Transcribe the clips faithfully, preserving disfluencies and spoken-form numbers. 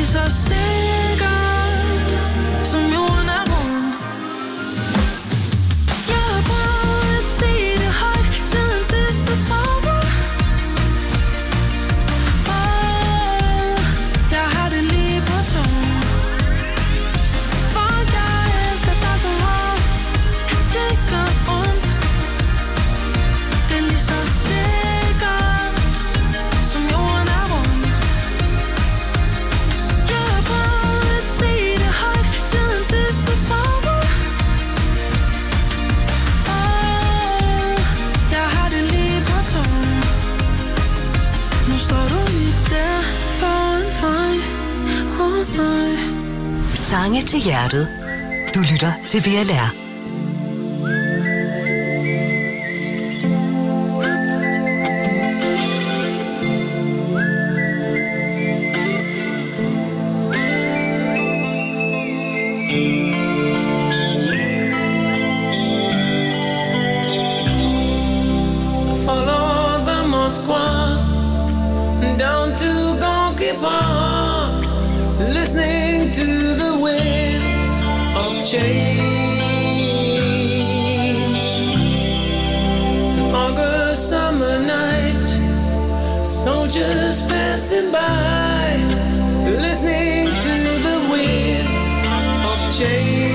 så sikkert som jorden er rundt. Jeg har prøvet at se det højt siden sidste sommer. Åh, jeg har det lige på tungen. For jeg elsker dig så meget, at det gør ondt. Det er lige så sikkert som jorden er rundt. Jeg har prøvet at se det højt siden sidste sommer. Åh, jeg har det lige på tungen. Nu står du lige der foran mig. Åh nej. Sange til hjertet. Du lytter til V L R. Follow the Moskva down to Gonky Park, listening to the wind of change. An August summer night, soldiers passing by, listening to the wind of change.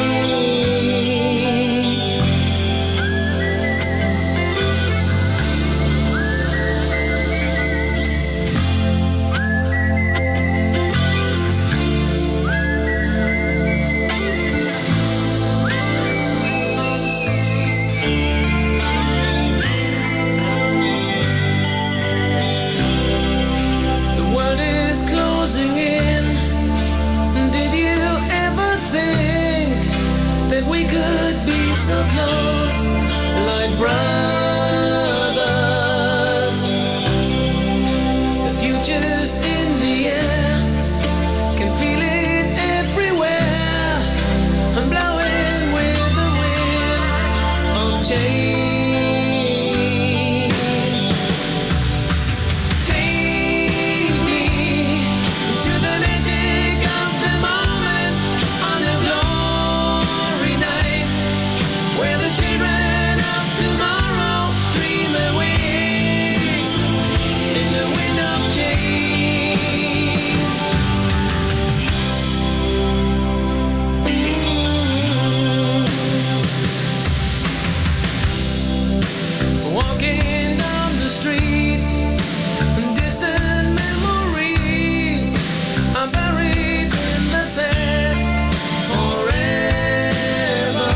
The world is closing in. Did you ever think that we could be so close, like brothers? The future's in the air, can feel it everywhere. I'm blowing with the wind of change. Take me to the magic of the moment on a glory night, where the children of tomorrow dream away in the wind of change. Walking down the street, distant memories are buried in the past forever.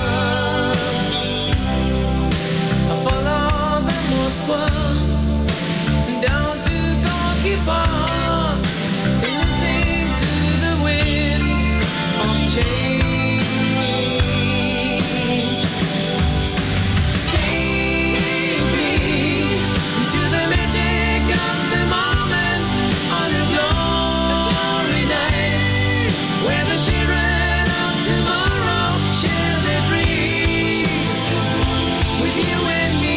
I follow the Moskva down to Gorky Park, listening to the wind of change. Take me to the magic of the moment on a glory night, where the children of tomorrow share their dreams with you and me.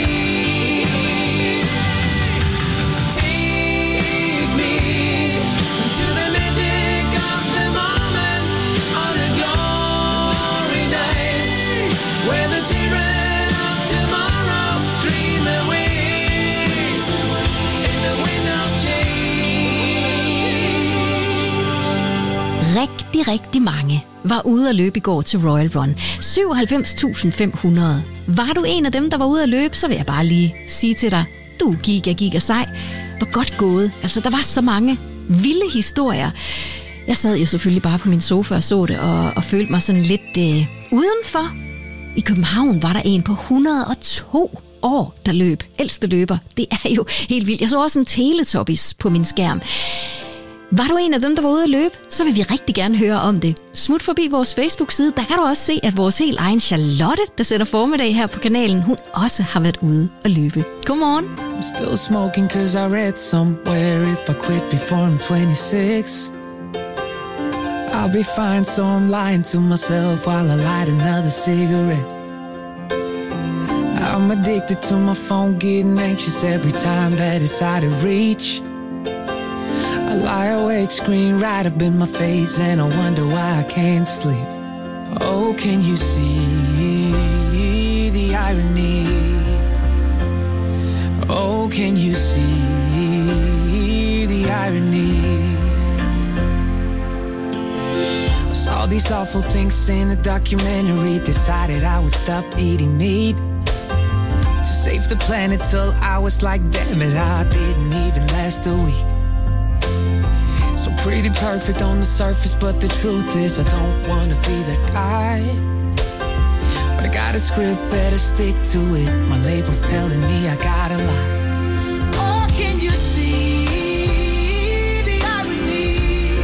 Take me to the magic of the moment on a glory night, where the children of tomorrow dream away in the wind of change. Rigtig, rigtig mange var ude at løbe i går til Royal Run. syvoghalvfems tusind fem hundrede. Var du en af dem, der var ude at løbe, så vil jeg bare lige sige til dig, du er giga, giga sej. Hvor godt gået. Altså, der var så mange vilde historier. Jeg sad jo selvfølgelig bare på min sofa og så det, og, og følte mig sådan lidt øh, udenfor. I København var der en på et hundrede og to år, der løb. Ældste løber. Det er jo helt vildt. Jeg så også en Teletubbies på min skærm. Var du en af dem, der var ude at løbe, så vil vi rigtig gerne høre om det. Smut forbi vores Facebook-side, der kan du også se, at vores helt egen Charlotte, der sætter formiddag her på kanalen, hun også har været ude at løbe. Godmorgen. I'm still smoking cause I read somewhere if I quit before I'm twenty-six I'll be fine, so I'm lying to myself while I light another cigarette. I'm addicted to my phone, getting anxious every time that it's out of reach. I lie awake, screen right up in my face, and I wonder why I can't sleep. Oh, can you see the irony? Oh, can you see the irony? I saw these awful things in a documentary, decided I would stop eating meat to save the planet till I was like, damn it, I didn't even last a week. So pretty perfect on the surface, but the truth is I don't wanna be that guy. But I got a script, better stick to it. My label's telling me I gotta lie. Oh, can you see the irony?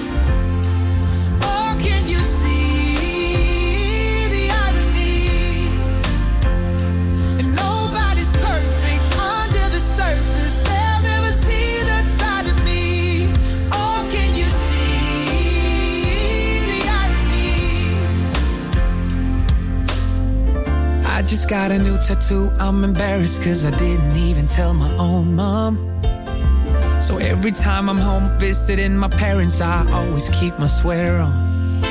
Oh, can you see the irony? And nobody's perfect under the surface. They'll never see that side of me. Oh, can you see the irony? I just got a new tattoo. I'm embarrassed cause I didn't even tell my own mom. So every time I'm home visiting my parents, I always keep my sweater on.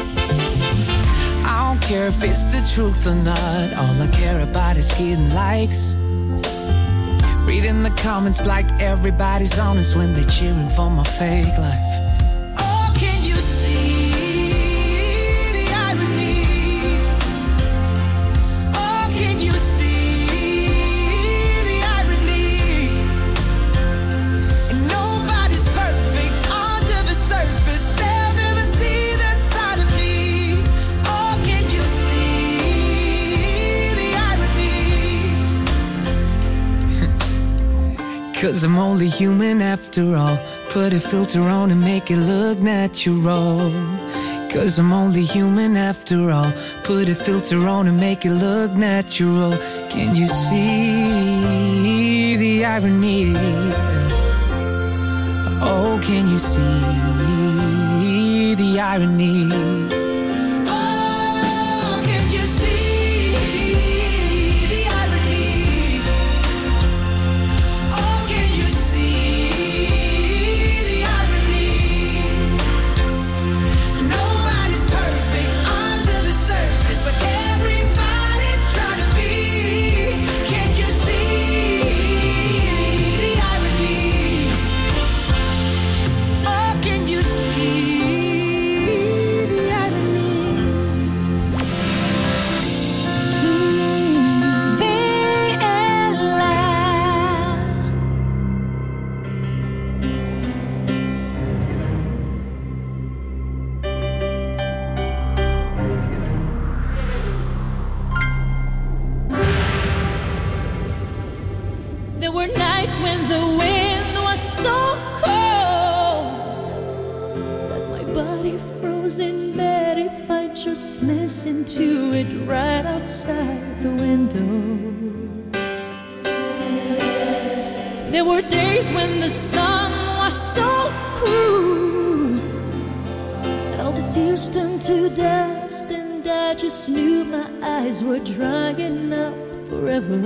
I don't care if it's the truth or not. All I care about is getting likes. Reading the comments like everybody's honest when they cheering for my fake life. Oh, can you see the irony? Oh, can you see the irony? And nobody's perfect under the surface. They'll never see that side of me. Oh, can you see the irony? Cause I'm only human after all. Put a filter on and make it look natural. Cause I'm only human after all. Put a filter on and make it look natural. Can you see the irony? Oh, can you see the irony? Oh, can you see the irony? Oh, can you see the irony? Nobody's perfect under the surface, but everybody's trying to be. Can you see the irony? Oh, can you see the irony? V L A. There were nights when the wind was so cold that my body froze in bed if I just listened to it right outside the window. There were days when the sun was so cruel that all the tears turned to dust, and I just knew my eyes were drying up forever.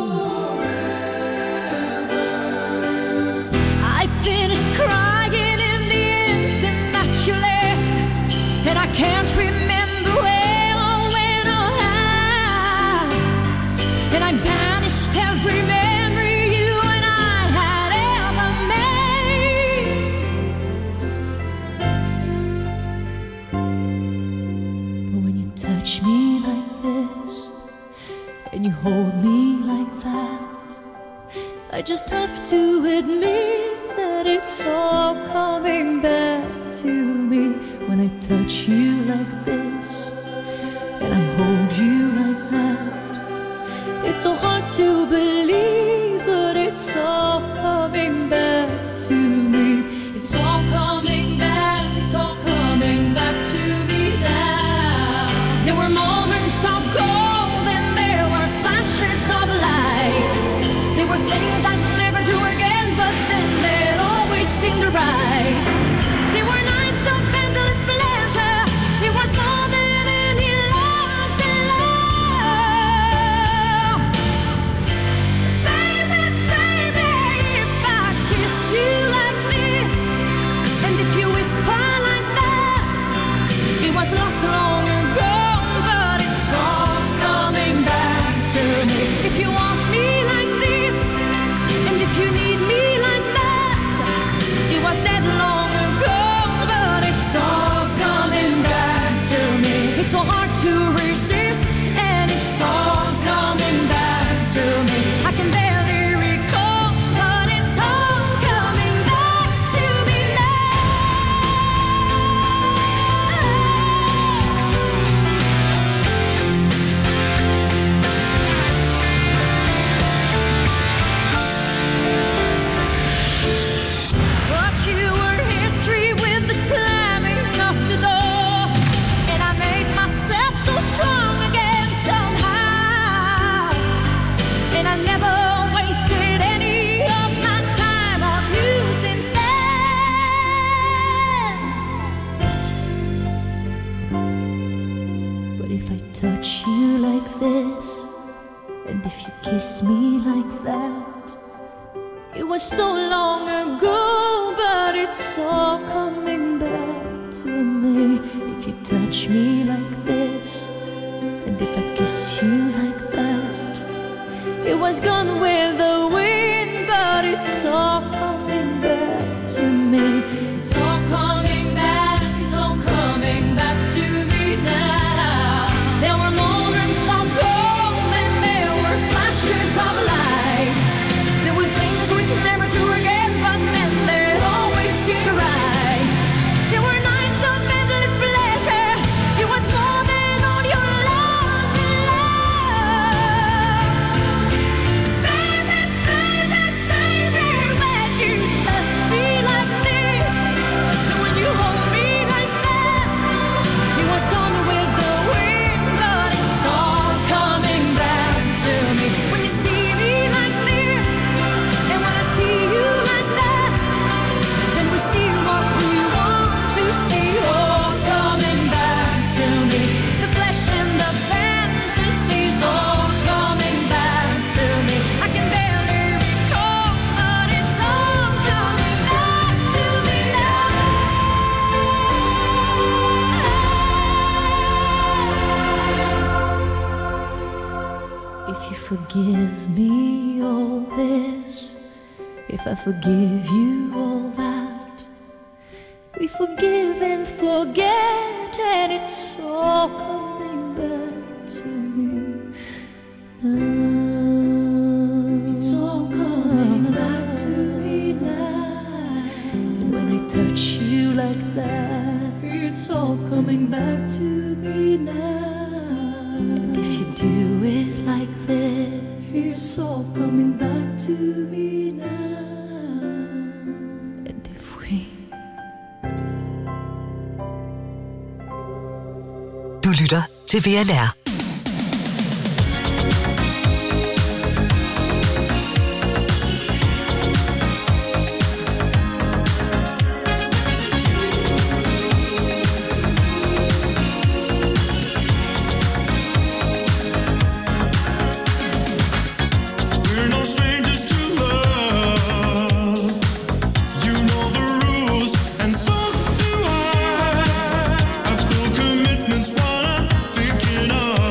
I finished crying in the instant that you left, and I can't remember where or when or how. And I banished every memory you and I had ever made. But when you touch me like this, and you hold me like that, I just have to admit that it's all coming back to me. When I touch you like this, and I hold you like that, it's so hard to believe, but it's all coming back to me. It's all coming back, it's all coming back to me now. There were moments of gold and there were flashes of light. There were things I'd never do again, but then they'd always seem right. There were nights of endless pleasure. It was more than any loss in love. you whisper like that, it was lost long ago, but it's all coming back to me. If you want me like this, and if you need me like that, it was dead long ago, but it's all coming back to me. It's so hard to resist, and it's all coming back to me. I can barely recall, but it's all coming back to me But you were history with the slamming of the door, and I made myself so strong again somehow. And I never wasted any of my time on you since then. But if I touch you like this, and if you kiss me like that, it was so long ago, but it's all coming back to me. If you touch me like this, and if I kiss you like that, it was gone with the wind, but it's all coming back to me. It's all coming back, it's all coming back to me now. There were moments of gold, and there were flashes of light. There were things we'd never do again, but then they'd always seem right. There were nights of endless pleasure. It was more than all your loves in love. Baby, baby, baby, when you touch me like this, and when you hold me like that, it was gone with the wind, but it's all coming back to me. When you see me like this, and when I see you like that, then we see what we want to see, all coming back to me. The flesh and the fantasies, all coming back to me. I can barely recall, but it's all coming back to me now. If you forgive me all this, if I forgive you all that, we forgive and forget, and it's all coming back to me now. It's all coming back to me now. And when I touch you like that, it's all coming back to me now. And if you do it like this, it's all coming back to me now. And if we Du lytter til V L R. We're no strangers to love. You know the rules, and so do I. I've still commitments while I'm thinking of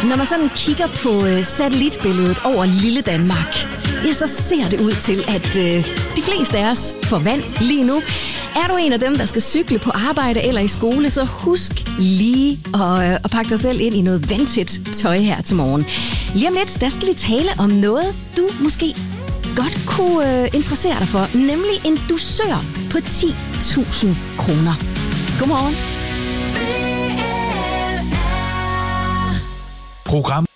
Når man sådan kigger på øh, satellitbilledet over lille Danmark, ja, så ser det ud til, at øh, de fleste af os får vand lige nu. Er du en af dem, der skal cykle på arbejde eller i skole, så husk lige at, øh, at pakke dig selv ind i noget vandtæt tøj her til morgen. Lige om lidt, der skal vi tale om noget, du måske godt kunne øh, interessere dig for, nemlig en dusør på ti tusind kroner. Godmorgen. Program.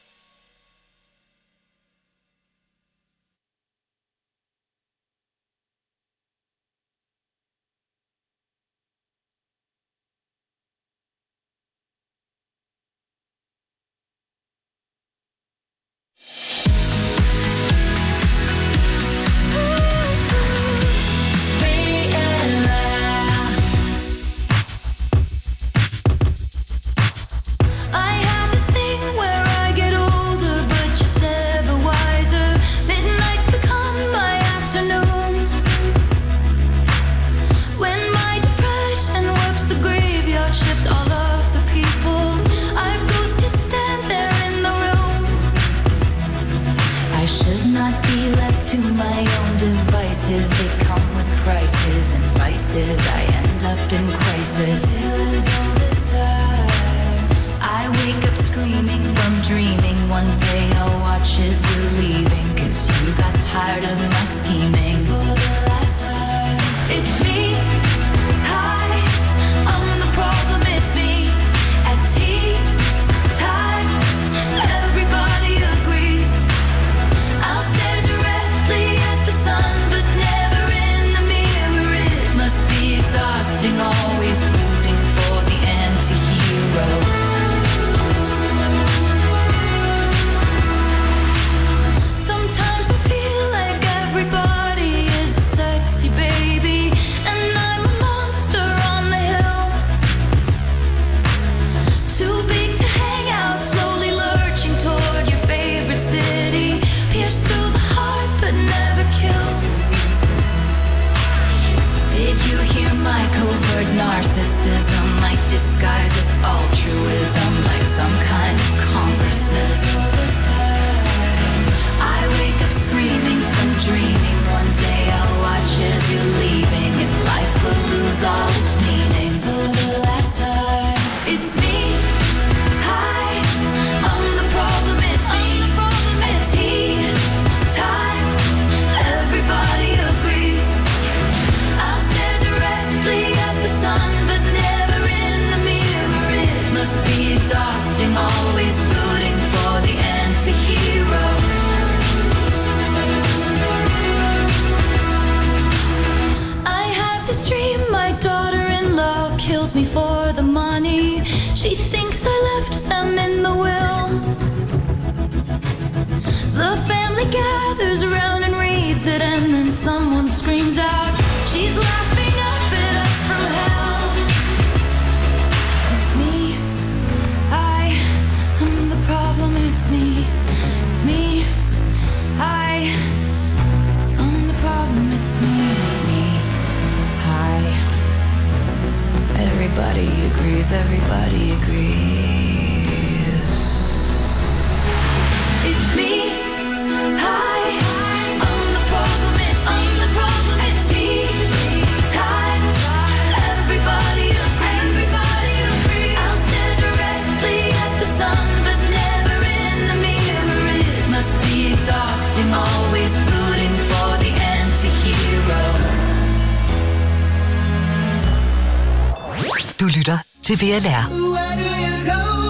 Du lytter til V L R. Where do you go,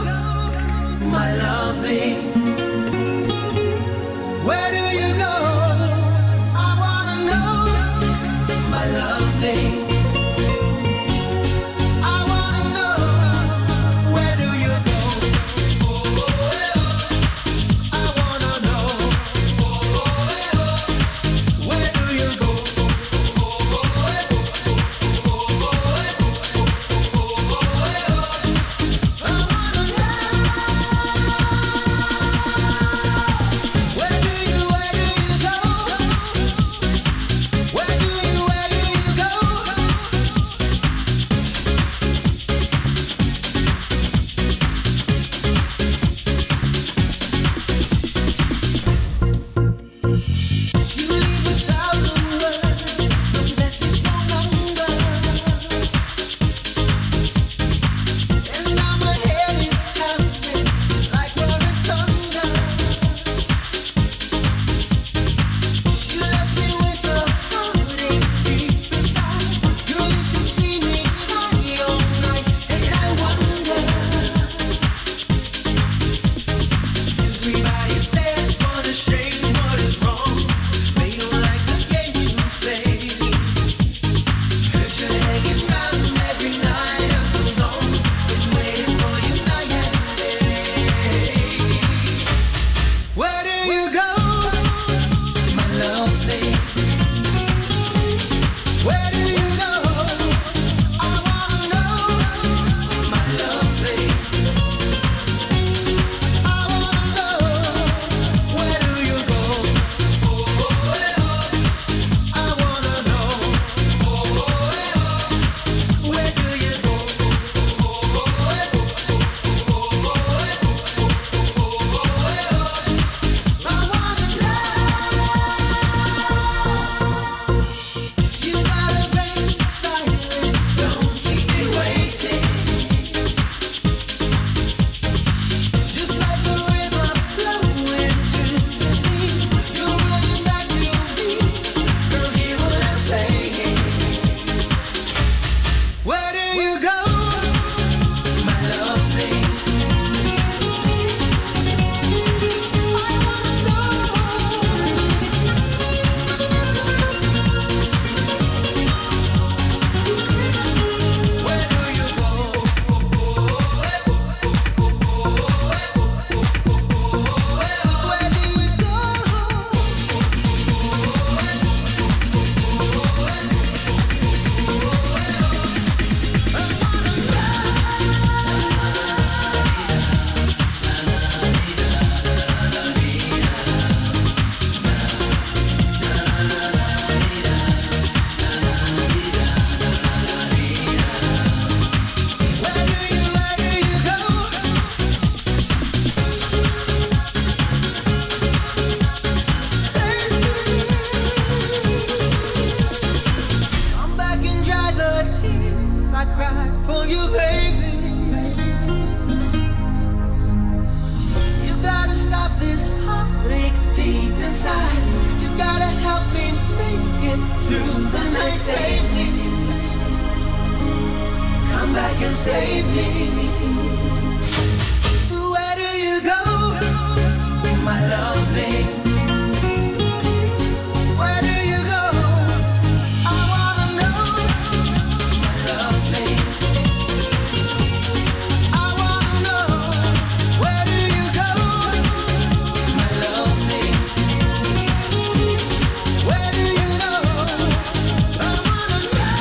my lovely? Where do you go? I wanna know, my lovely. I wanna know, where do you go? I wanna know, where do you go? I wanna help me make it through the night. Save me. Come back and save me. Where do you go, my lovely? Where do you go? I wanna know, my lovely. I wanna know, where do you go, my lovely? Where do you go? I wanna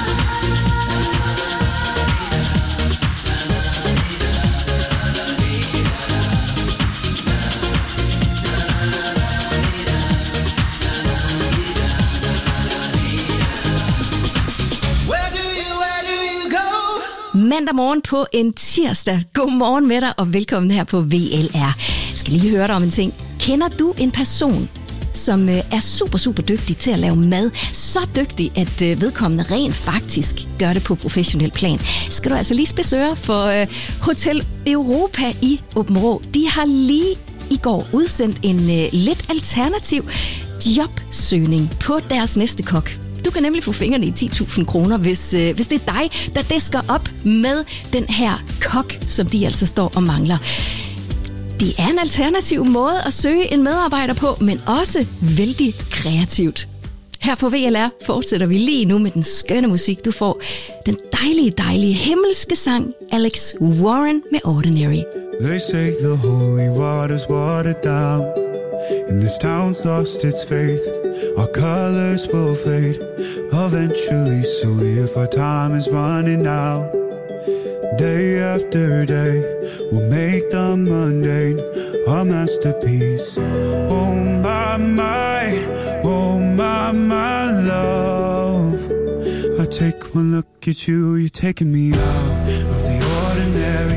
Mandag morgen på en tirsdag. Godmorgen med dig, og velkommen her på V L R. Jeg skal lige høre dig om en ting. Kender du en person, som er super, super dygtig til at lave mad? Så dygtig, at vedkommende rent faktisk gør det på professionel plan. Skal du altså lige spidse ører for uh, Hotel Europa i Aabenraa. De har lige i går udsendt en uh, lidt alternativ jobsøgning på deres næste kok. Du kan nemlig få fingrene i ti tusind kroner, hvis, øh, hvis det er dig, der disker op med den her kok, som de altså står og mangler. Det er en alternativ måde at søge en medarbejder på, men også vældig kreativt. Her på V L R fortsætter vi lige nu med den skønne musik. Du får den dejlige, dejlige himmelske sang Alex Warren med Ordinary. They say the holy water's watered down, and this town's lost its faith. Our colors will fade eventually, so if our time is running out, day after day, we'll make the mundane a masterpiece. Oh my, my, oh my, my love. I take one look at you, you're taking me out of the ordinary.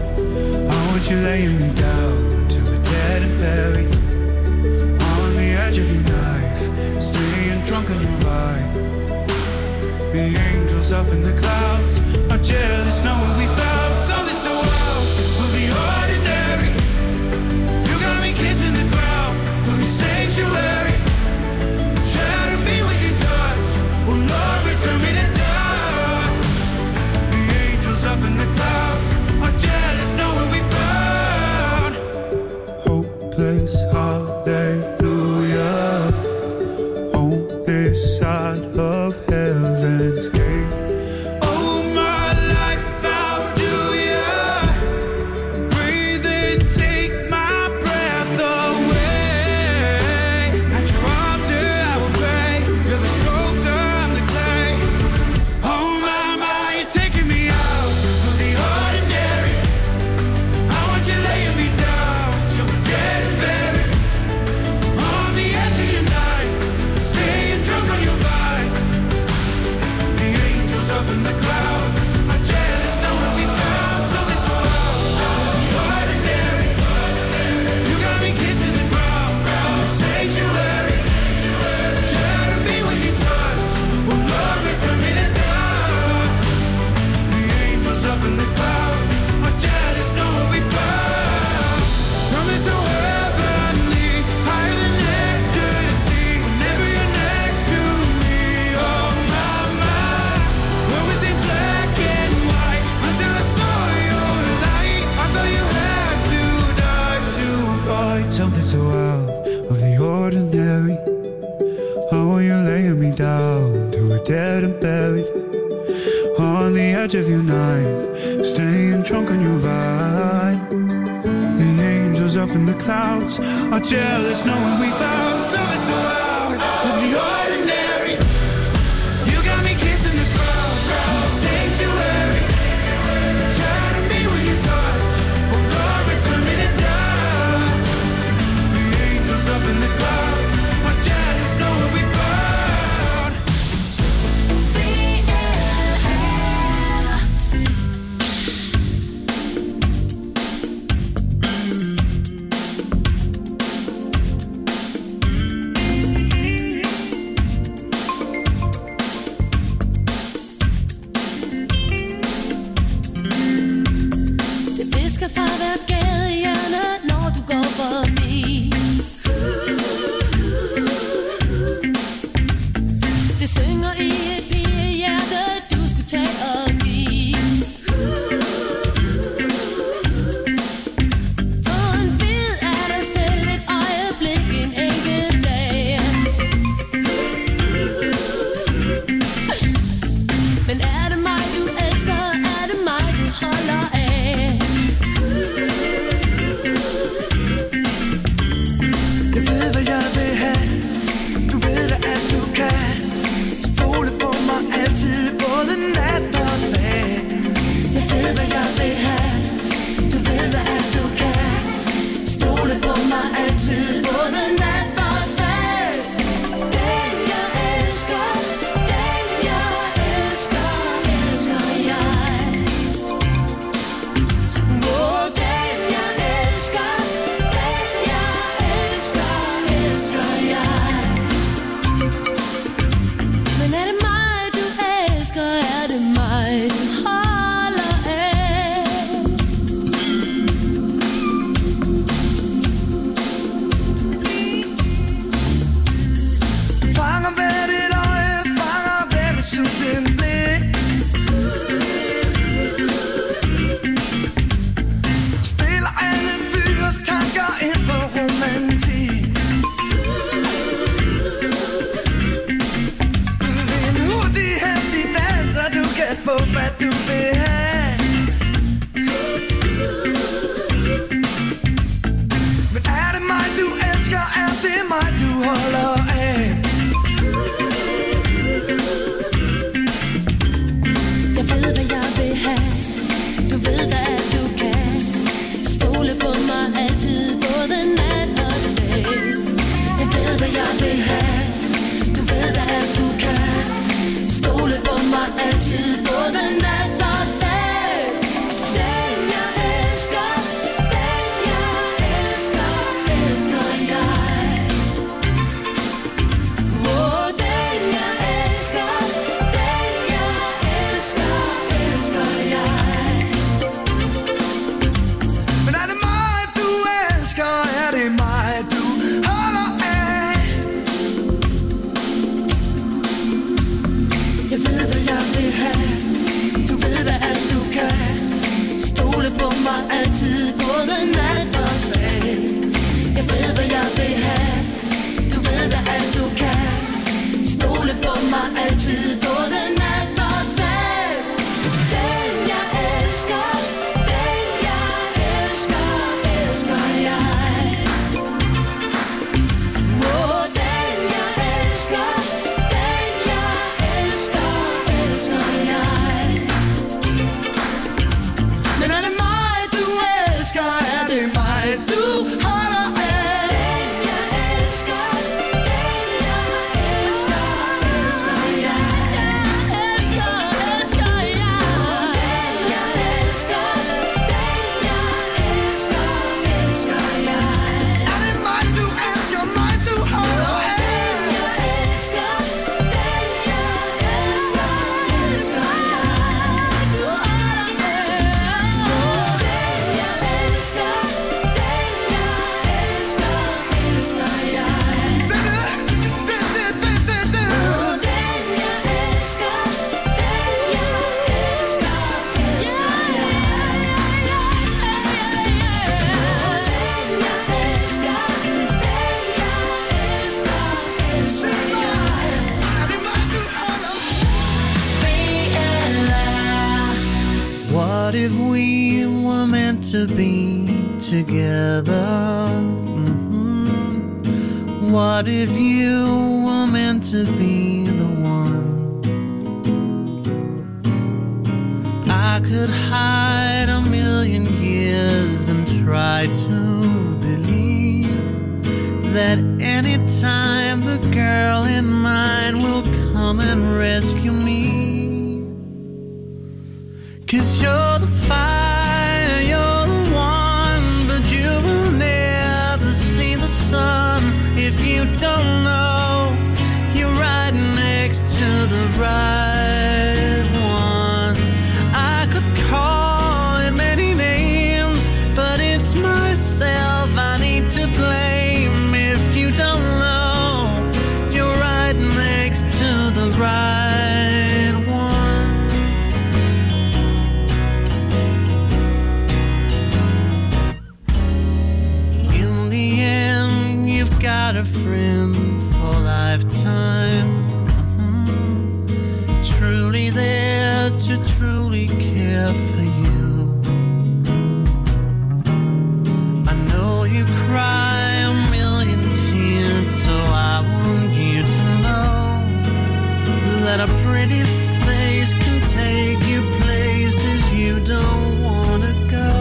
I want you laying me down till we're dead and buried on the edge of your knife, staying drunk on your vibe. The angels up in the clouds are jealous knowing we found something so wild of the ordinary. You got me kissing the ground of your sanctuary. Shatter me with your touch, oh Lord, return me to dust. The angels up in the clouds are jealous knowing we found hopeless hallelujah on this side of heaven's gate. Oh, my life, how do ya breathe and take my breath away? At your altar I will pray. You're the sculptor, I'm the clay. Oh my, my, you're taking me out of the ordinary. I want you laying me down till we're dead and buried on the edge of your night, staying drunk on your vine. The angels up in the clouds are jealous knowing we found something so wild, the ordinary. You got me kissing the ground in the sanctuary. Shatter me with your touch, oh Lord, return me to dust. The angels up in the clouds are jealous knowing we found something so heavenly, higher than ecstasy. Whenever you're next to me, oh my, my. Where was it black and white until I saw your light? I thought you had to die to fight something so out of the ordinary. How are you laying me down till we're dead and buried on the edge of your night, staying drunk on your vine. The angels up in the clouds are jealous knowing we found something so out of the ordinary. You got me kissing the ground in the sanctuary. Shatter me with your touch, oh Lord, return me to dust. The angels up in the clouds are jealous knowing we found V L R. to be together? Mm-hmm. What if you were meant to be the one? I could hide a million years and try to believe that anytime the girl in mine will come and rescue me. 'Cause you're the fire, you're the one, but you will never see the sun if you don't know you're right next to the right one. I could call it many names, but it's myself I need to blame if you don't know you're right next to the right one. In the end, you've got a friend for lifetime. Mm-hmm. Truly there to truly care for you. I know you cry a million tears, so I want you to know that a pretty face can take you places you don't want to go.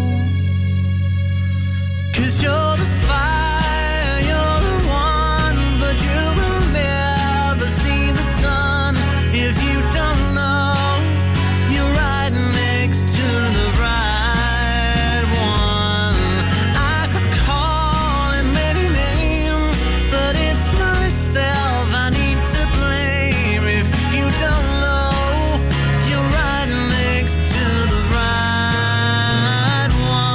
'Cause you're the fire, you're the one, but you will never see the sun if you don't know you're right next to the right one. I could call it many names, but it's myself I need to blame if you don't know you're right next to the right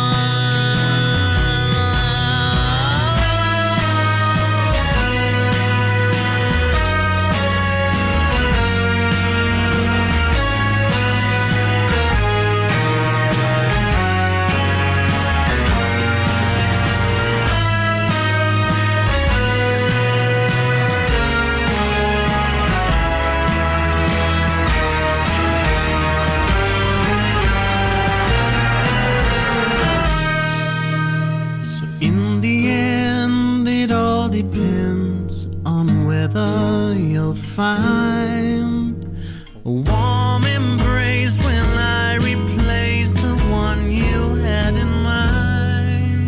So in the end, it all depends on whether you'll find a warm embrace when I replace the one you had in mind.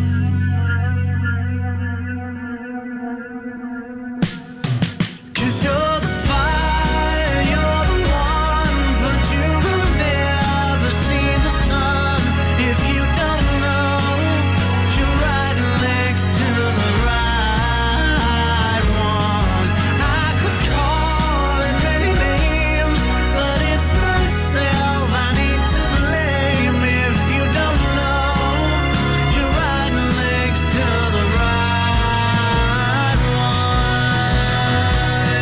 'Cause you're the fire, you're the one, but you will never see the sun if you don't know you're right next to the right one. I could call it many names, but it's myself I need to blame if you don't know you're right next to the right one.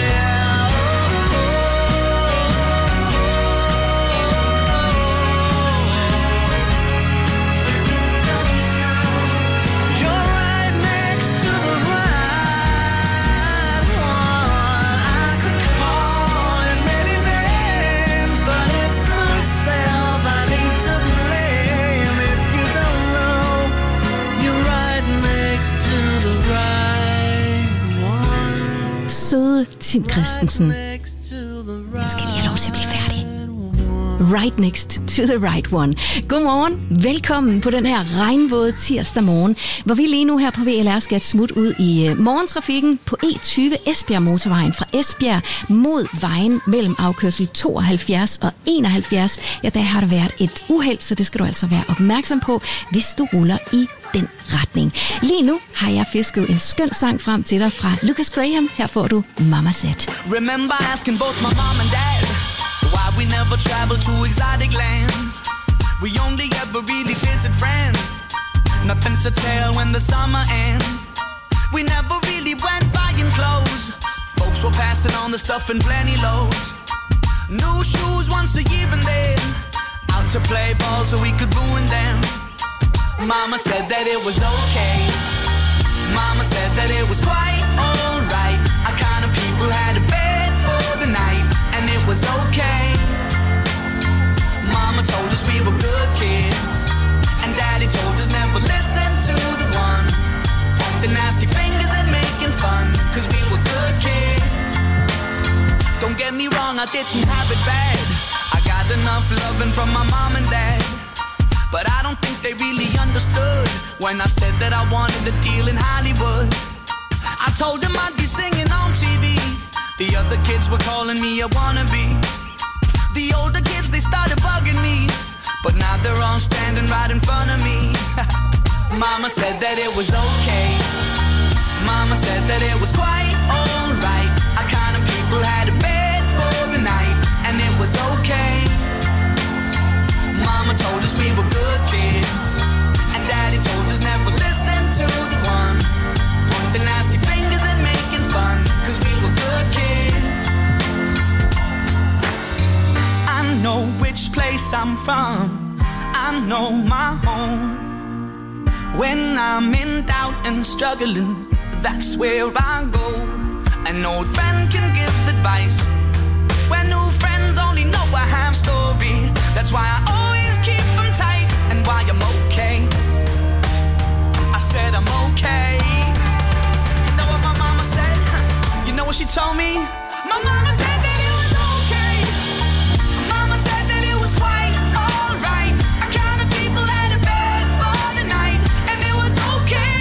You're right next to the right one. I could call it many names, but it's myself I need to blame if you don't know you're right next to the right one. Søde Tim Christensen. Next to the Jeg skal lige have lov til at blive færdig. right Right next to the right one. Godmorgen. Velkommen på den her regnvåde tirsdag morgen, hvor vi lige nu her på V L R skal et smut ud i øh, morgentrafikken på E tyve Esbjerg Motorvejen fra Esbjerg mod vejen mellem afkørsel tooghalvfjerds og enoghalvfjerds. Ja, der har der været et uheld, så det skal du altså være opmærksom på, hvis du ruller i den retning. Lige nu har jeg fisket en skøn sang frem til dig fra Lucas Graham. Her får du Mama Said. Remember asking both my mom and dad why we never travel to exotic lands. We only ever really visit friends. Nothing to tell when the summer ends. We never really went buying clothes. Folks were passing on the stuff in plenty loads. New shoes once a year and then out to play ball so we could ruin them. Mama said that it was okay. Mama said that it was quite alright. Our kind of people had a bed for the night, and it was okay. Mama told us we were good kids, and Daddy told wrong, I didn't have it bad. I got enough loving from my mom and dad. But I don't think they really understood when I said that I wanted a deal in Hollywood. I told them I'd be singing on T V. The other kids were calling me a wannabe. The older kids, they started bugging me. But now they're all standing right in front of me. Mama said that it was okay. Mama said that it was quite alright. Our kind of people had a bed for the night, and it was okay. Mama told us we were good kids, and Daddy told us never listen to the ones pointing nasty fingers and making fun, cause we were good kids. I know which place I'm from, I know my home. When I'm in doubt and struggling, that's where I go. An old friend can give advice when new friends only know a half story. That's why I always keep them tight, and why I'm okay. I said I'm okay. You know what my mama said? You know what she told me? My mama said that it was okay. My mama said that it was quite alright. Our kind of people had a bed for the night, and it was okay.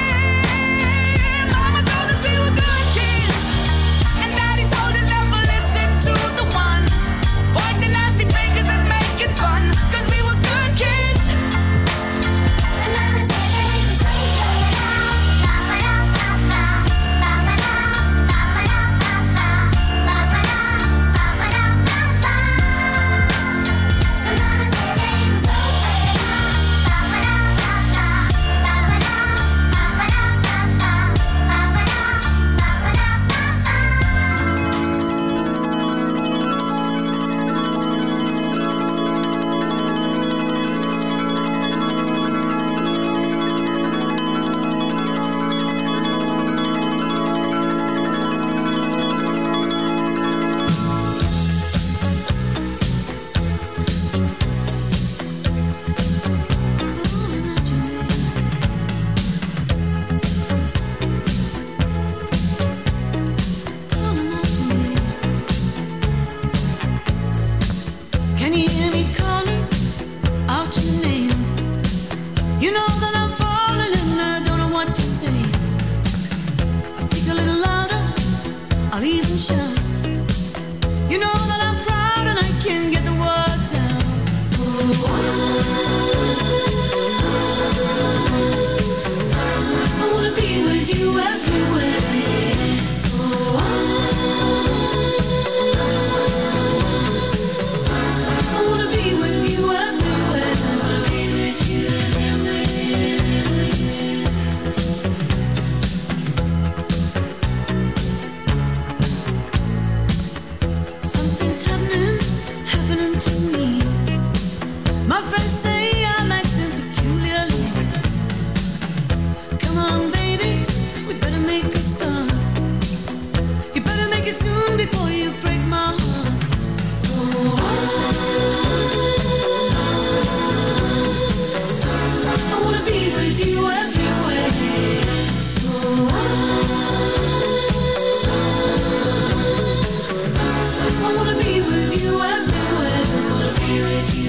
Mama told us we were good kids, and Daddy told us never listen to the ones pointing nasty fingers and making fun, cause we were good kids. And Mama said that it was okay. Can you hear me calling out your name? You know that I'm falling and I don't know what to say. I'll speak a little louder, I'll even shout. You know that I'm proud and I can't get the words out. Oh, I wanna be with you everywhere. Oh, I wanna be with you everywhere. I wanna be with you Something's happening, happening to me. My friends say I'm acting peculiarly. Come on, baby, we better make a start. You better make it soon before you break my heart. Oh, I wanna be with you everywhere. Oh, I wanna be with you everywhere. I wanna be with you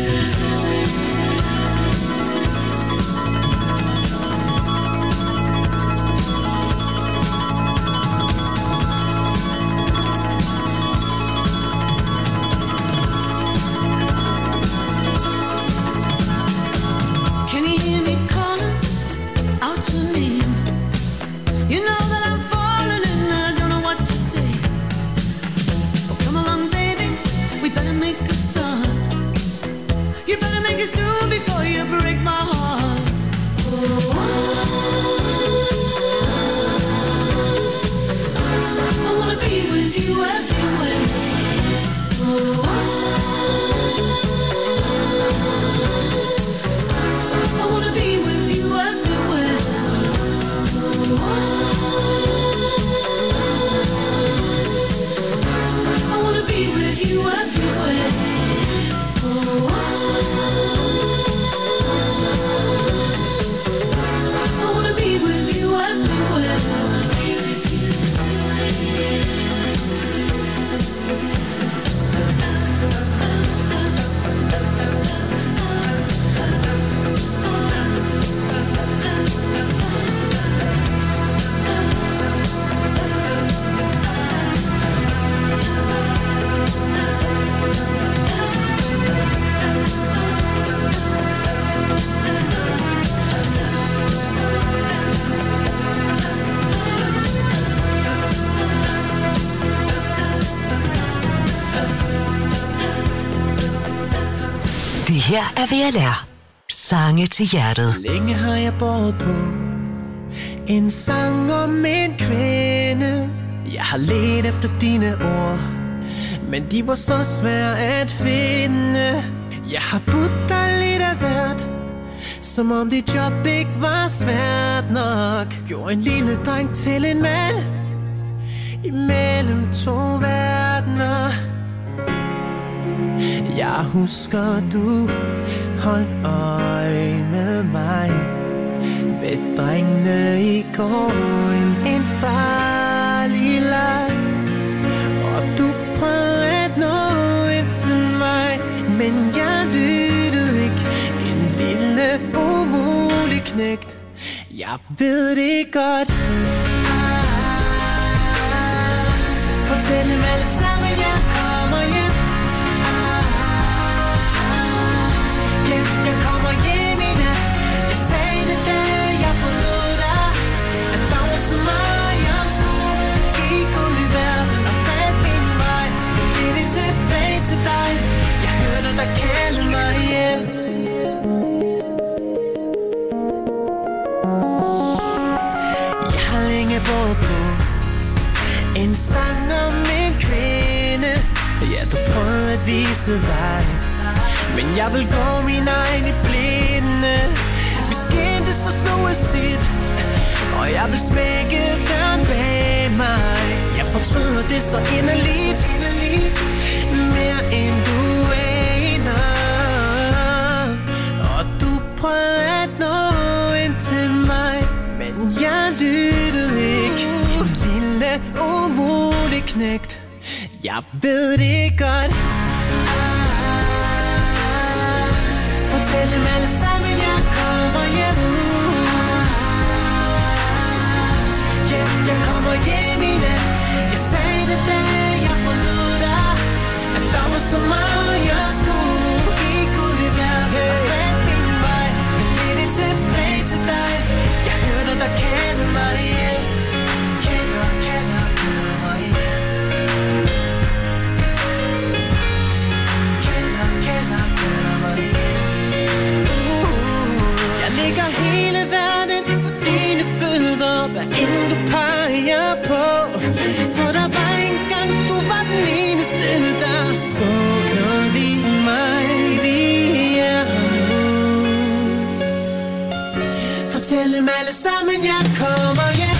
Can you hear me calling out your name? You know that I'm falling and I don't know what to say. Oh, come along, baby, we better make a start. You better make it soon before you break my heart. Oh, I wanna be with you everywhere. Oh, I wanna be with you everywhere. Oh, I wanna be with you everywhere. Oh, I wanna be with you everywhere. Her er V L R. Sange til hjertet. Længe har jeg båret på en sang om en kvinde. Jeg har let efter dine ord, men de var så svære at finde. Jeg har budt dig lidt af hvert, som om dit job ikke var svært nok. Gjorde en lille dreng til en mand imellem to verdener. Jeg husker du holdt øje med mig, med drengene i går, en, en farlig leg. Og du prøvede at nå ind til mig, men jeg lyttede ikke. En lille umulig knægt, jeg ved det godt. Fortæl dem alle sammen, jeg kommer hjem. Jeg kommer hjem i nat. Jeg sagde det, da jeg forlod dig, at der var så meget, jeg skulle. Gik ud i verden og fandt min vej. Jeg ledte tilbage til dig. Jeg hørte dig kalde mig hjem. Jeg har længe båret på en sang om en kvinde. Ja, du prøvede at vise vej, men jeg vil gå min egen i blinde. Vi skændtes og sloges tit, og jeg vil smække døren bag mig. Jeg fortryder det så inderligt, mere end du aner. Og du prøvede at nå ind til mig, men jeg lyttede ikke. En lille umulig knægt, jeg ved det godt. Fortæl dem alle sammen, jeg kommer hjem. Hjem, jeg kommer hjem i nat. Jeg sagde det, da jeg forlod dig, at der var så meget, jeg skulle. Gik ud i verden og fandt min vej. Jeg ledte tilbage til dig. Jeg hørte dig kalde mig hjem. Kalder, kalder, kalder mig hjem. Kalder, kalder, kalder mig hjem. Jeg lægger hele verden for dine fødder, hvad end du peger på. For der var engang, du var den eneste, der så noget i mig. Vi er nu. Fortæl dem alle sammen, jeg kommer hjem.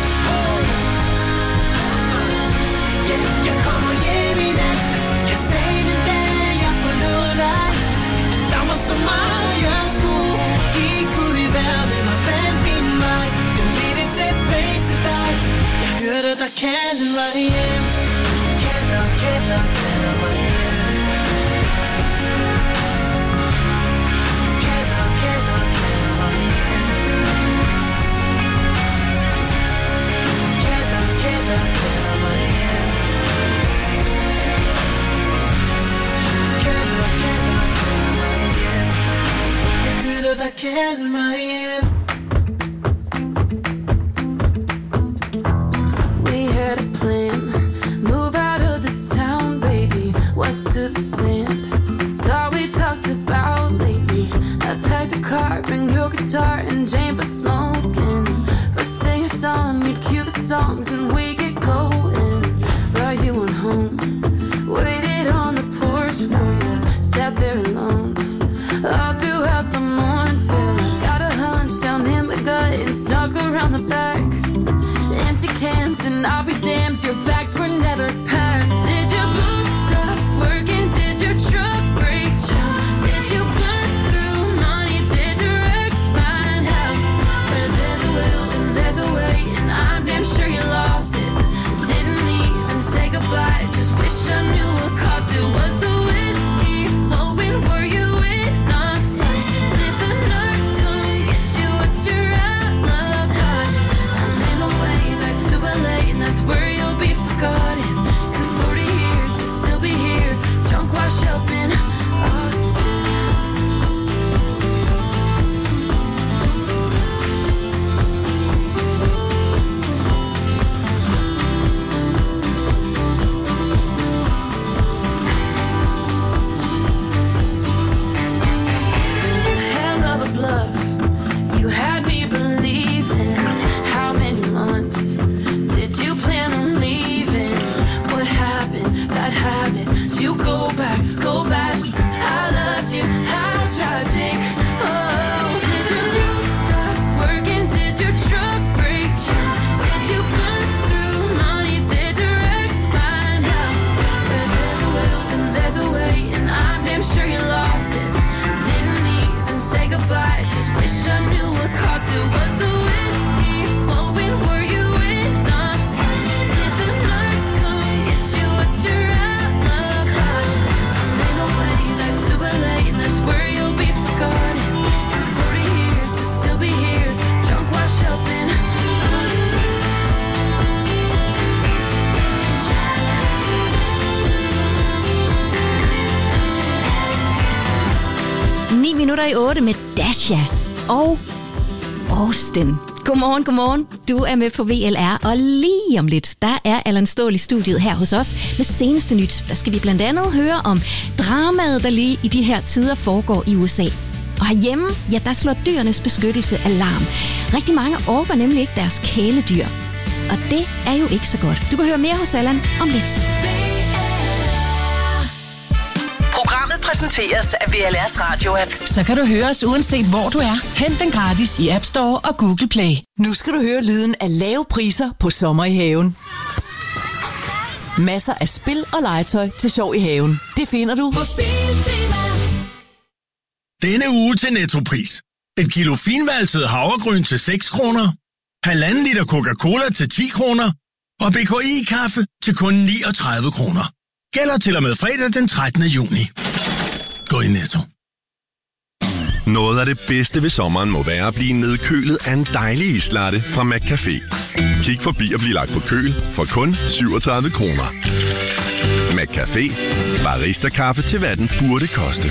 Yeah, jeg kommer hjem i nat. Jeg sagde det, da jeg forlod dig, at der var så meget, jeg skulle. Gik ud i verden og fandt min vej. Jeg ledte tilbage til dig. Jeg hørte dig kalde mig hjem. Kalder, kalder, kalder mig hjem. Kalder, kalder, kalder mig hjem. Kalder, kalder, kalder mig hjem. Kalder, kalder, kalder mig hjem. Jeg hørte dig kalde mig hjem. We had a plan, move out of this town, baby, west to the sand. It's all we talked about lately. I packed the car, bring your guitar, and Jane for smoking. First thing at dawn, you'd cue the songs and we get going. Brought you on home, waited on the porch for you, sat there alone all throughout the morning till I got a hunch down in my gut and snuck around the back. Empty cans and I'll be damned, your bags were never packed. Did your boots stop working? Did your truck break down? Did you burn through money? Did your ex find out? Where there's a will and there's a way, and I'm damn sure you lost it. Didn't even say goodbye, just wish I knew what caused it. Was the whiskey flowing? Were you in a fight? Did the nurse come get you? What's your alibi? I'm in my way back to L A, and that's where you'll be forgotten. And minutter i otte med Dasha og Austin. Godmorgen, godmorgen. Du er med på V L R, og lige om lidt, der er Allan Ståhl i studiet her hos os med seneste nyt. Der skal vi blandt andet høre om dramaet, der lige i de her tider foregår i U S A. Og herhjemme, ja, der slår dyrenes beskyttelse alarm. Rigtig mange orker nemlig ikke deres kæledyr. Og det er jo ikke så godt. Du kan høre mere hos Allan om lidt. Programmet præsenteres af V L R's radio-app. Så kan du høre os uanset hvor du er. Hent den gratis i App Store og Google Play. Nu skal du høre lyden af lave priser på sommer i haven. Masser af spil og legetøj til sjov i haven. Det finder du på Spiltema. Denne uge til Nettopris. Et kilo finvalset havregryn til seks kroner. Halvanden liter Coca-Cola til ti kroner. Og B K I-kaffe til kun niogtredive kroner. Gælder til og med fredag den trettende juni. Gå i Netto. Noget af det bedste ved sommeren må være at blive nedkølet af en dejlig islatte fra McCafé. Kig forbi og bliv lagt på køl for kun syvogtredive kroner. McCafé. Barista-kaffe til hvad den burde koste.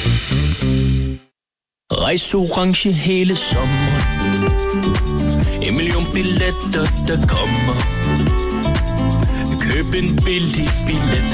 Rejs orange hele sommeren. En million billetter, der kommer. Køb en billig billet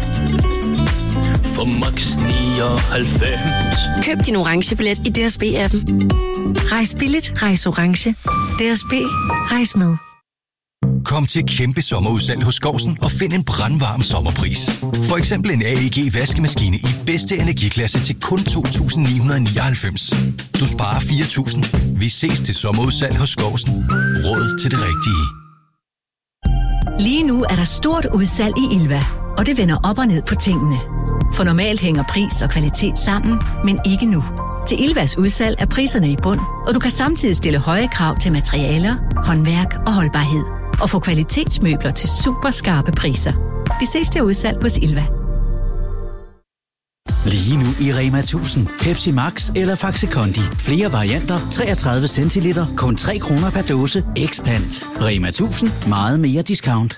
for max nioghalvfems. Køb din orange billet i D S B-appen. Rejs billigt, rejs orange. D S B, rejs med. Kom til kæmpe sommerudsalg hos Skovsen og find en brandvarm sommerpris. For eksempel en A E G vaskemaskine i bedste energiklasse til kun to tusind ni hundrede nioghalvfems. Du sparer fire tusind. Vi ses til sommerudsalg hos Skovsen. Råd til det rigtige. Lige nu er der stort udsalg i Ilva, og det vender op og ned på tingene. For normalt hænger pris og kvalitet sammen, men ikke nu. Til Ilvas udsalg er priserne i bund, og du kan samtidig stille høje krav til materialer, håndværk og holdbarhed. Og få kvalitetsmøbler til super skarpe priser. Vi ses til udsalg hos Ilva. Lige nu i Rema tusind. Pepsi Max eller Faxi Kondi. Flere varianter, treogtredive centiliter, kun tre kroner per dåse. Expand. Rema tusind. Meget mere discount.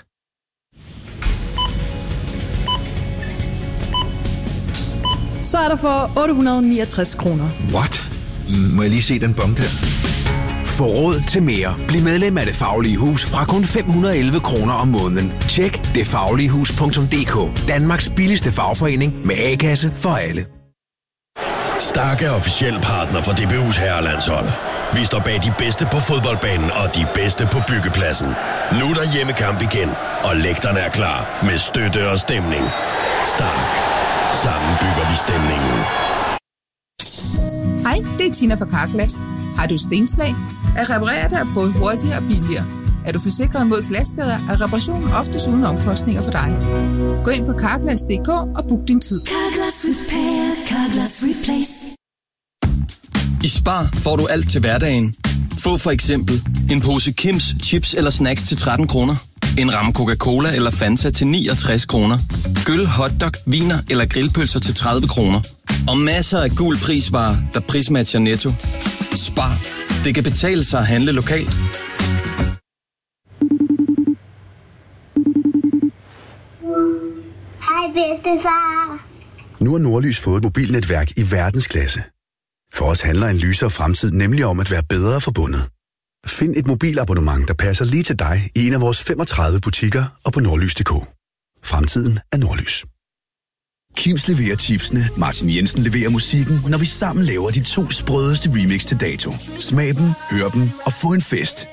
Så er der for otte hundrede niogtres kroner. What? Må jeg lige se den bombe her? Få råd til mere. Bliv medlem af Det Faglige Hus fra kun fem hundrede og elleve kroner om måneden. Tjek det faglige hus punktum d k. Danmarks billigste fagforening med A-kasse for alle. Stark er officiel partner for D B U's herrelandshold. Vi står bag de bedste på fodboldbanen og de bedste på byggepladsen. Nu er der hjemmekamp igen, og lægterne er klar med støtte og stemning. Stark. Sammen bygger vi stemningen. Hej, det er Tina fra Carglass. Har du stenslag? At reparere dig er både hurtigere og billigere. Er du forsikret mod glasskader, er reparationen oftest uden omkostninger for dig. Gå ind på carglass punktum d k og book din tid. Carglass Repair, Carglass Replace. I Spar får du alt til hverdagen. Få for eksempel en pose Kims chips eller snacks til tretten kroner. En ramme Coca-Cola eller Fanta til niogtres kroner. Gyld, hotdog, viner eller grillpølser til tredive kroner. Og masser af gul prisvarer, der prismatcher Netto. Spar. Det kan betale sig at handle lokalt. Hej bedstefar. Nu har Nordlys fået et mobilnetværk i verdensklasse. For os handler en lysere fremtid nemlig om at være bedre forbundet. Find et mobilabonnement, der passer lige til dig i en af vores femogtredive butikker og på nordlys punktum d k. Fremtiden er Nordlys. Kims leverer chipsene, Martin Jensen leverer musikken, når vi sammen laver de to sprødeste remix til dato. Smag dem, hør dem og få en fest.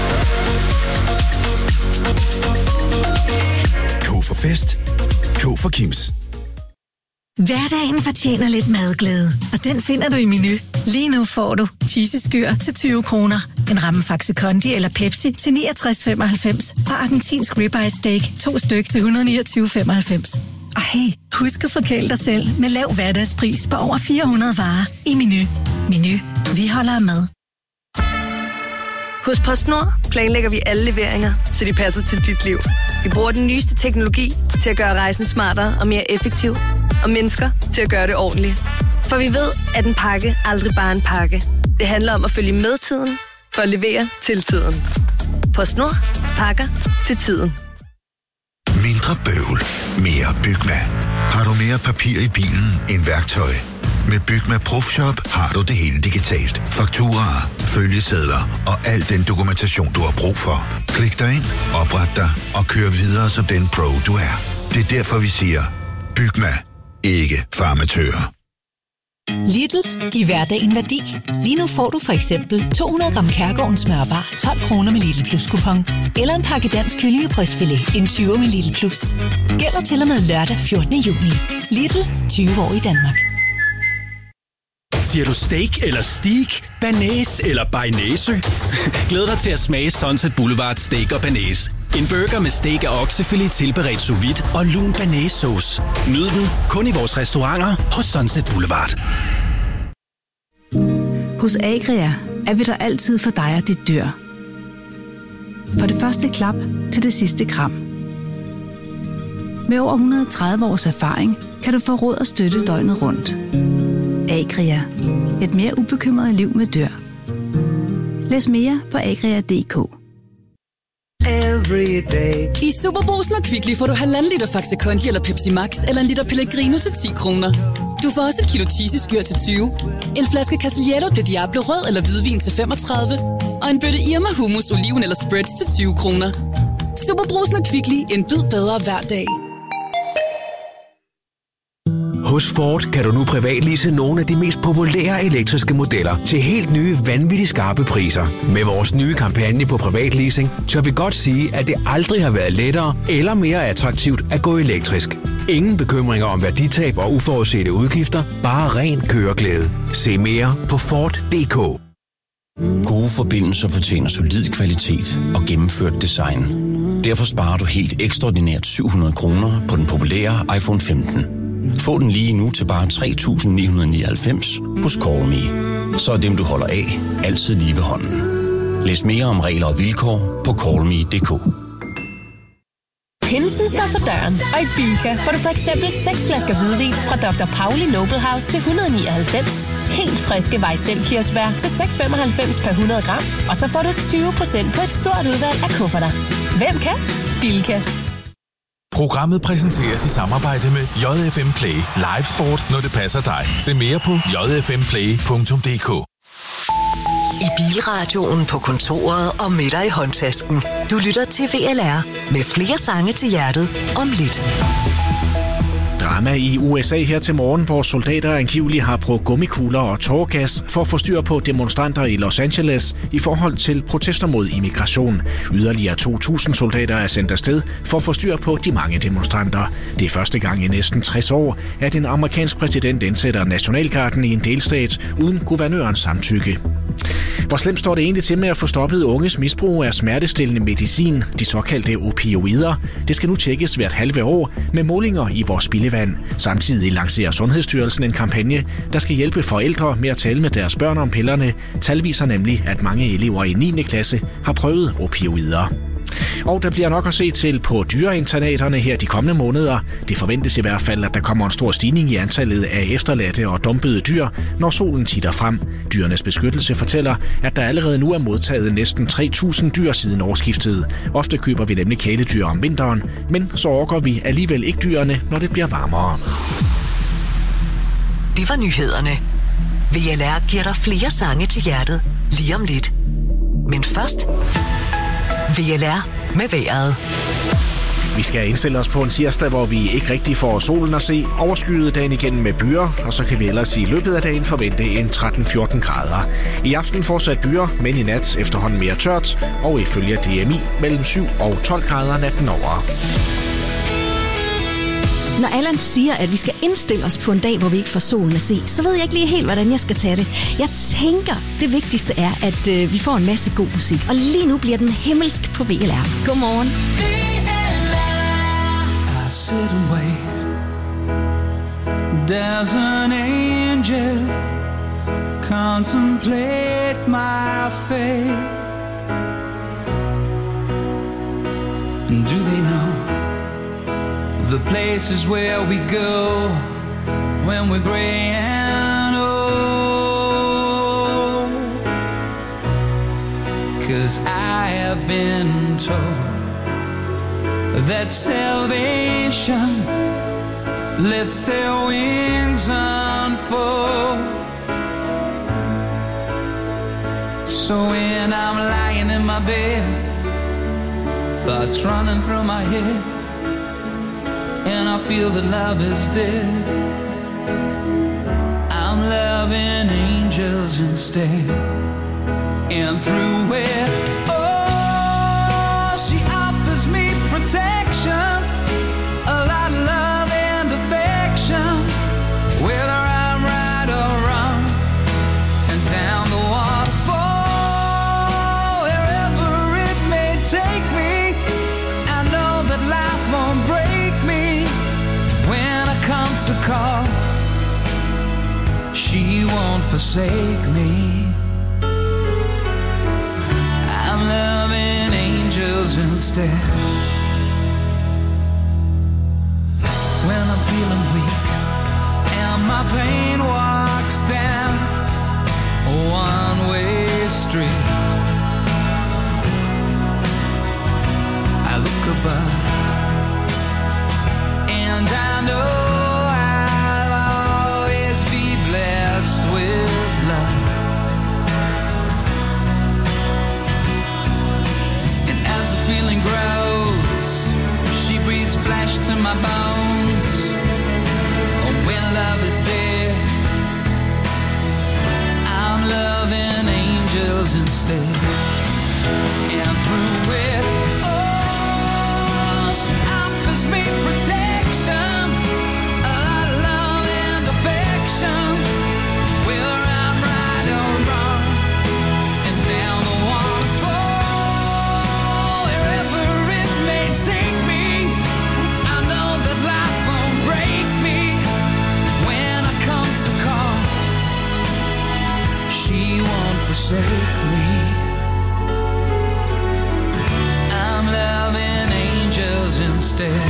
K for fest. K for Kims. Hverdagen fortjener lidt madglæde, og den finder du i Menu. Lige nu får du cheeseskyr til tyve kroner, en ramme Faxi Kondi eller Pepsi til niogtres femoghalvfems og argentinsk ribeye steak to styk til et hundrede niogtyve femoghalvfems. Og hey, husk at forkæle dig selv med lav hverdagspris på over fire hundrede varer i Menu. Menu. Vi holder med. Hos PostNord planlægger vi alle leveringer, så de passer til dit liv. Vi bruger den nyeste teknologi til at gøre rejsen smartere og mere effektiv, og mennesker til at gøre det ordentligt. For vi ved, at en pakke aldrig bare er en pakke. Det handler om at følge med tiden, for at levere til tiden. PostNord. Pakker til tiden. Mindre bøvl. Mere Bygma. Har du mere papir i bilen end værktøj? Med Bygma Profshop har du det hele digitalt. Fakturaer, følgesedler og al den dokumentation, du har brug for. Klik dig ind, opret dig og kør videre som den pro, du er. Det er derfor, vi siger, Bygma, ikke farmatører. Lidl, giv hverdagen værdi. Lige nu får du for eksempel to hundrede gram Kærgården smørbar, tolv kroner med Lidl Plus kupon. Eller en pakke dansk kyllingebrystfilet, en tyve med Lidl Plus. Gælder til og med lørdag fjortende juni. Lidl, tyve år i Danmark. Siger du steak eller steak, banæs eller bearnaise? Glæd dig til at smage Sunset Boulevard Steak og Banæs. En burger med steak og oksefilet tilberedt sous vide og lun banæssauce. Nyd den kun i vores restauranter hos Sunset Boulevard. Hos Agria er vi der altid for dig og dit dyr. For det første klap til det sidste kram. Med over et hundrede og tredive års erfaring kan du få råd og støtte døgnet rundt. Agria. Et mere ubekymret liv med dyr. Læs mere på agria punktum d k. I Superbrugsen og Kvickly får du halvanden liter Faxe Kondi eller Pepsi Max eller en liter Pellegrino til ti kroner. Du får også et kilo cheesy-skyr til tyve, en flaske Castillejo de Diablo rød eller hvidvin til femogtredive og en bøtte Irma hummus, oliven eller spreads til tyve kroner. Superbrugsen og Kvickly. En bid bedre hver dag. Hos Ford kan du nu privatlease nogle af de mest populære elektriske modeller til helt nye, vanvittigt skarpe priser. Med vores nye kampagne på privatleasing, tør vi godt sige, at det aldrig har været lettere eller mere attraktivt at gå elektrisk. Ingen bekymringer om værditab og uforudsete udgifter, bare ren køreglæde. Se mere på Ford punktum d k. Gode forbindelser fortjener solid kvalitet og gennemført design. Derfor sparer du helt ekstraordinært syv hundrede kroner på den populære iPhone femten. Få den lige nu til bare tre tusind ni hundrede nioghalvfems hos Call Me. Så er dem, du holder af, altid lige ved hånden. Læs mere om regler og vilkår på call me punktum d k. Pinsen står for døren, og i Bilka får du for eksempel seks flasker hvidvin fra doktor Pauli Noble House til et hundrede og nioghalvfems. Helt friske Weissel-kirsebær til seks komma femoghalvfems per hundrede gram. Og så får du tyve procent på et stort udvalg af kufferter. Hvem kan? Bilka. Programmet præsenteres i samarbejde med J F M Play. Live sport, når det passer dig. Se mere på j f m play punktum d k. I bilradioen, på kontoret og med dig i håndtasken. Du lytter til V L R med flere sange til hjertet om lidt. Drama i U S A her til morgen, hvor soldater angiveligt har brugt gummikugler og tåregas for at få styr på demonstranter i Los Angeles i forhold til protester mod immigration. Yderligere to tusind soldater er sendt afsted for at få styr på de mange demonstranter. Det er første gang i næsten tres år, at en amerikansk præsident indsætter nationalgarden i en delstat uden guvernørens samtykke. Hvor slemt står det egentlig til med at få stoppet unges misbrug af smertestillende medicin, de såkaldte opioider? Det skal nu tjekkes hvert halve år med målinger i vores spildevand. Samtidig lancerer Sundhedsstyrelsen en kampagne, der skal hjælpe forældre med at tale med deres børn om pillerne. Tal viser nemlig, at mange elever i niende klasse har prøvet opioider. Og der bliver nok at se til på dyreinternaterne her de kommende måneder. Det forventes i hvert fald, at der kommer en stor stigning i antallet af efterladte og dumpede dyr, når solen titter frem. Dyrenes Beskyttelse fortæller, at der allerede nu er modtaget næsten tre tusind dyr siden årsskiftet. Ofte køber vi nemlig kæledyr om vinteren, men så overgår vi alligevel ikke dyrene, når det bliver varmere. Det var nyhederne. V L R giver dig flere sange til hjertet lige om lidt. Men først V L R med vejret. Vi skal indstille os på en tirsdag, hvor vi ikke rigtig får solen at se. Overskyet dagen igen med byer, og så kan vi ellers i løbet af dagen forvente en tretten til fjorten grader. I aften fortsat byer, men i nat efterhånden mere tørt, og ifølge D M I mellem syv og tolv grader natten over. Når Allan siger, at vi skal indstille os på en dag, hvor vi ikke får solen at se, så ved jeg ikke lige helt, hvordan jeg skal tage det. Jeg tænker, det vigtigste er, at øh, vi får en masse god musik. Og lige nu bliver den himmelsk på V L R. Godmorgen. I sit and wait. There's an angel contemplate my fate. Do they know the places where we go when we're gray and old? 'Cause I have been told that salvation lets their wings unfold. So when I'm lying in my bed, thoughts running through my head, and I feel that love is dead, I'm loving angels instead. And through it, oh, she offers me protection, a lot of love and affection, whether I'm right or wrong, and down the waterfall, wherever it may take me, I know that life won't break me when I come to call. She won't forsake me. I'm loving angels instead. When I'm feeling weak and my pain walks down a one-way street, I look above and I know I'll always be blessed with love. And as the feeling grows, she breathes flesh to my bones. Oh, when love is dead, I'm loving angels instead. And through it, oh, she offers me protection, a lot of love and affection, whether I'm right or wrong, and down the waterfall, wherever it may take me, I know that life won't break me when I come to call. She won't forsake me. I'm loving angels instead.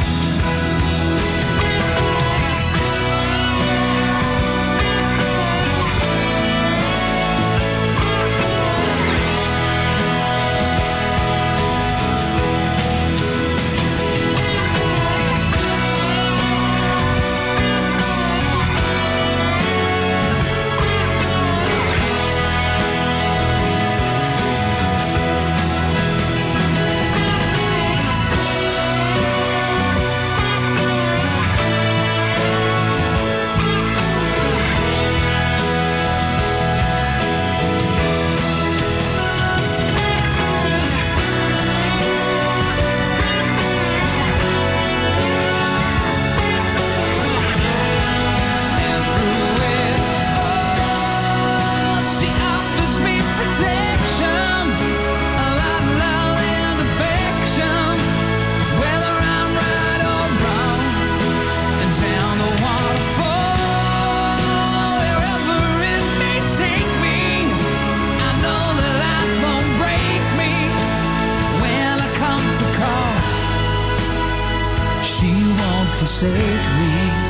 Forsake me.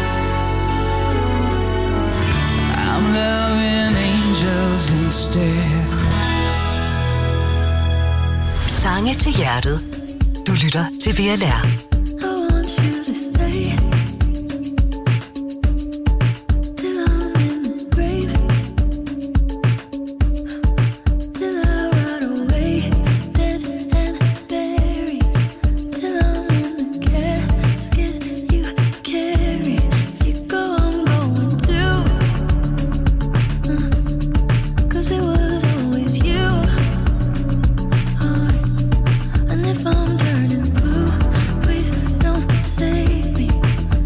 I'm loving angels instead. Sange til hjertet. Du lytter til V L R. I want you to stay. And if I'm turning blue, please don't save me.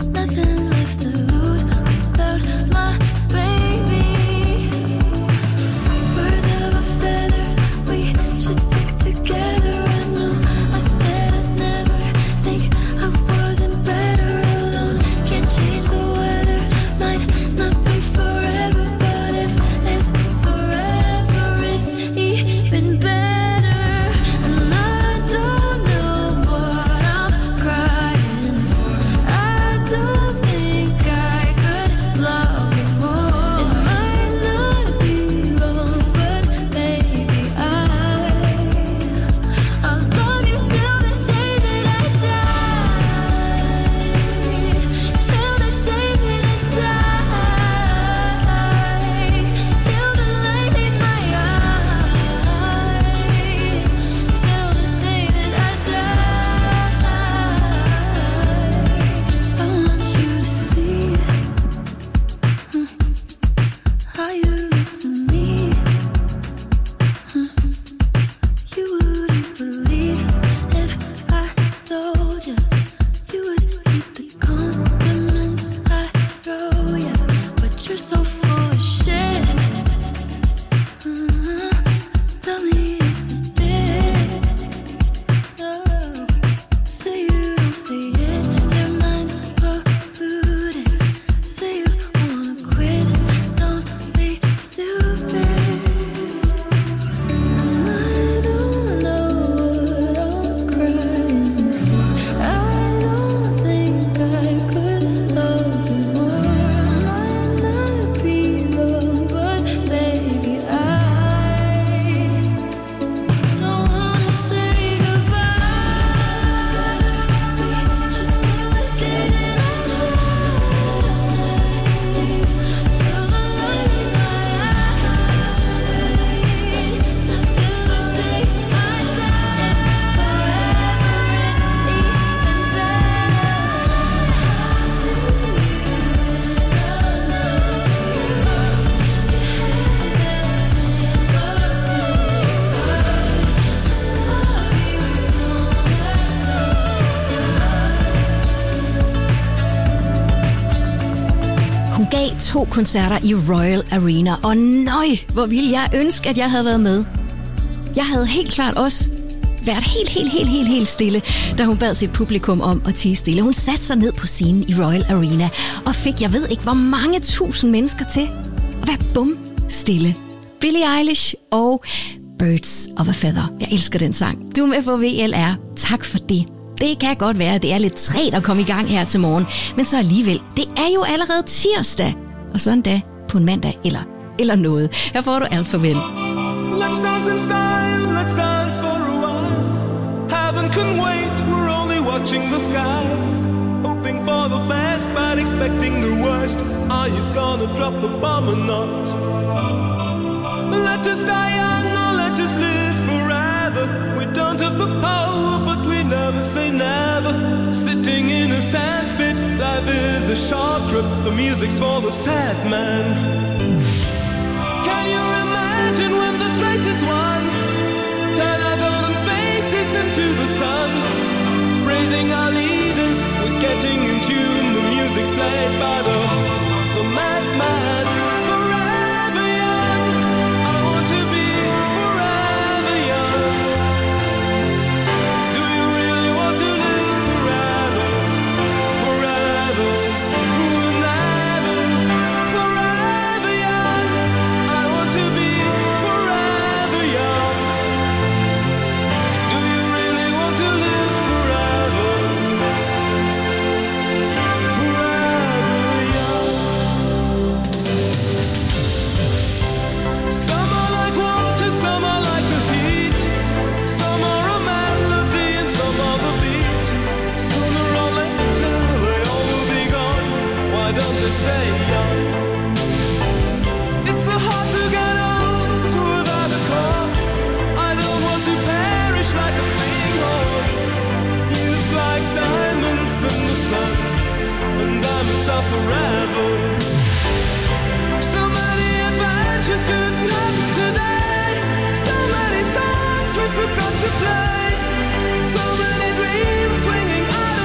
gav to koncerter i Royal Arena, og nøj, hvor ville jeg ønske, at jeg havde været med. Jeg havde helt klart også været helt, helt, helt, helt, helt stille, da hun bad sit publikum om at tie stille. Hun satte sig ned på scenen i Royal Arena og fik, jeg ved ikke, hvor mange tusind mennesker til at være bum stille. Billie Eilish og Birds of a Feather. Jeg elsker den sang. Du er med på V L R. Tak for det. Det kan godt være, at det er lidt træt at komme i gang her til morgen, men så alligevel, det er jo allerede tirsdag, og sådan da på en mandag eller, eller noget. Her får du alt farvel. Let's dance in style, let's dance for a while. Heaven can wait, we're only watching the skies. Hoping for the best, but expecting the worst. Are you gonna drop the bomb or not? Let us die young or let us live forever. We don't have the power, but we never say never. Sitting in a sandpit, life is a short trip. The music's for the sad man. Can you imagine when this race is won?